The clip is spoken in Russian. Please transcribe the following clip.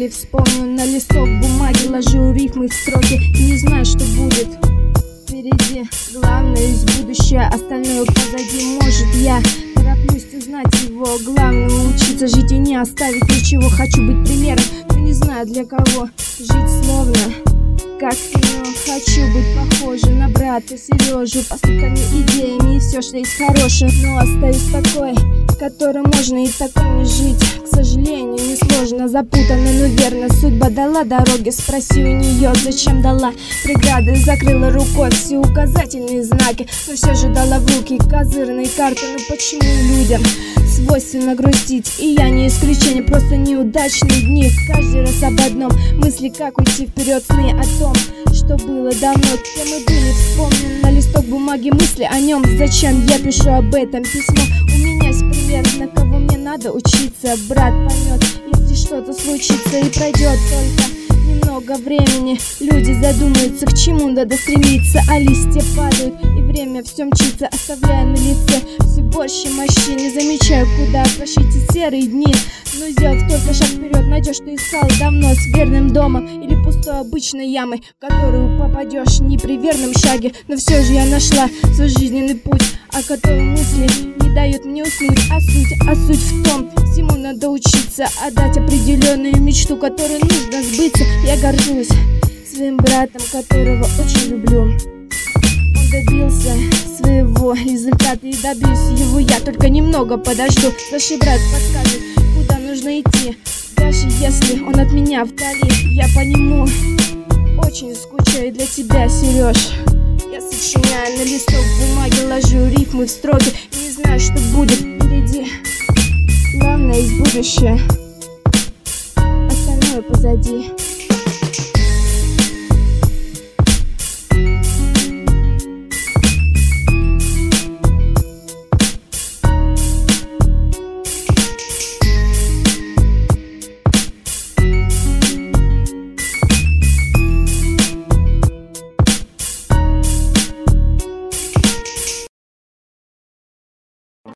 вспомню, на листок бумаги ложу рифмы в строки. Не знаю, что будет впереди, главное из будущего, остальное позади. Может, я тороплюсь узнать его, главное учиться жить и не оставить ничего. Хочу быть примером, но не знаю для кого. Жить словно как кино. Хочу быть похожа на брата Сережу, поступками, идеями и все, что есть хорошее. Но остаюсь такой, которой можно и такой не жить. К сожалению, несложно, запутанно, но верно. Судьба дала дороги, спроси у нее, зачем дала преграды. Закрыла рукой все указательные знаки, но все же дала в руки козырные карты. Но почему людям свойственно грустить? И я не исключение, просто неудачные дни. Каждый раз об одном, мысли, как уйти вперед, сны о том, что было давно, кем мы были. Вспомню на листок бумаги мысли о нем. Зачем я пишу об этом письмо? У меня есть пример, на кого мне надо учиться. Брат поймет, если что-то случится, и пройдет только немного времени. Люди задумаются, к чему надо стремиться, а листья падают, и время все мчится, оставляя на лице все больше мощи. Не замечаю, куда прошли те серые дни, но сделав только шаг вперед, найдешь, что искал давно. С верным домом или пустой обычной ямой, в которую попадешь не при верном шаге. Но все же я нашла свой жизненный путь, о котором мысли не дают мне уснуть. А суть в том, всему надо учиться, отдать определенную мечту, которой нужно сбыться. Я горжусь своим братом, которого очень люблю. Он добился своего результата, и добьюсь его я, только немного подожду. Старший брат подскажет, куда нужно идти, даже если он от меня вдали. Я по нему очень скучаю, для тебя, Сереж. Я сочиняю на листок бумаги, ложу рифмы в строки. Не знаю, что будет впереди, главное из будущего, остальное позади.